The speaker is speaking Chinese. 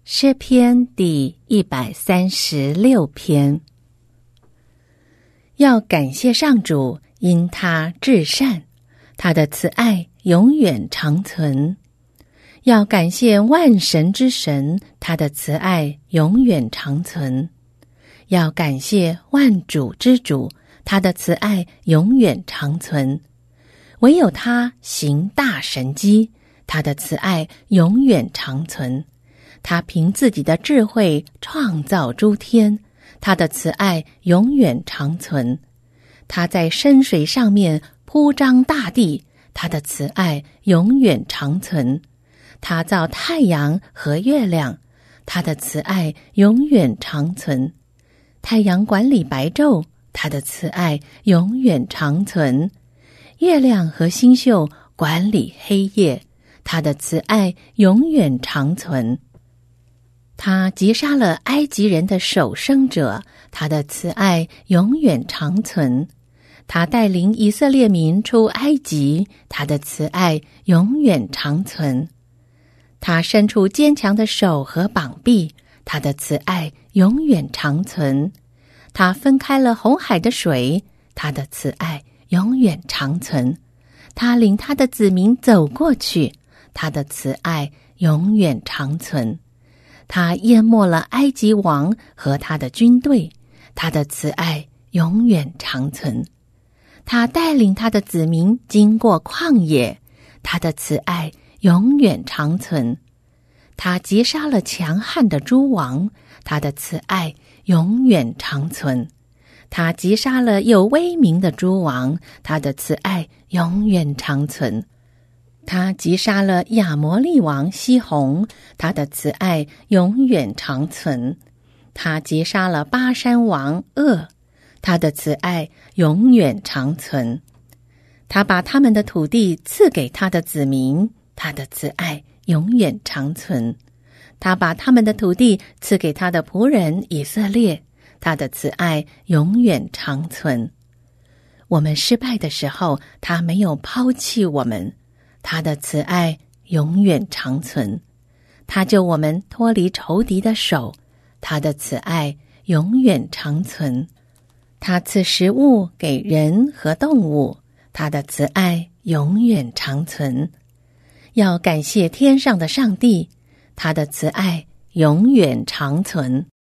诗篇第136篇。要感谢上主，因他至善，他的慈爱永远长存。要感谢万神之神，他的慈爱永远长存。要感谢万主之主，他的慈爱永远长存。唯有他行大神迹，他的慈爱永远长存。他凭自己的智慧创造诸天，他的慈爱永远长存。他在深水上面铺张大地，他的慈爱永远长存。他造太阳和月亮，他的慈爱永远长存。太阳管理白昼，他的慈爱永远长存。月亮和星宿管理黑夜，他的慈爱永远长存。他击杀了埃及人的守生者，他的慈爱永远长存。他带领以色列民出埃及，他的慈爱永远长存。他伸出坚强的手和膀臂，他的慈爱永远长存。他分开了红海的水，他的慈爱永远长存。他领他的子民走过去，他的慈爱永远长存。他淹没了埃及王和他的军队，他的慈爱永远长存。他带领他的子民经过旷野，他的慈爱永远长存。他击杀了强悍的诸王，他的慈爱永远长存。他击杀了有威名的诸王，他的慈爱永远长存。他击杀了亚摩利王西宏，他的慈爱永远长存。他击杀了巴珊王噩，他的慈爱永远长存。他把他们的土地赐给他的子民，他的慈爱永远长存。他把他们的土地赐给他的仆人以色列，他的慈爱永远长存。我们失败的时候，他没有抛弃我们，他的慈爱永远长存。他救我们脱离仇敌的手，他的慈爱永远长存。他赐食物给人和动物，他的慈爱永远长存。要感谢天上的上帝，他的慈爱永远长存。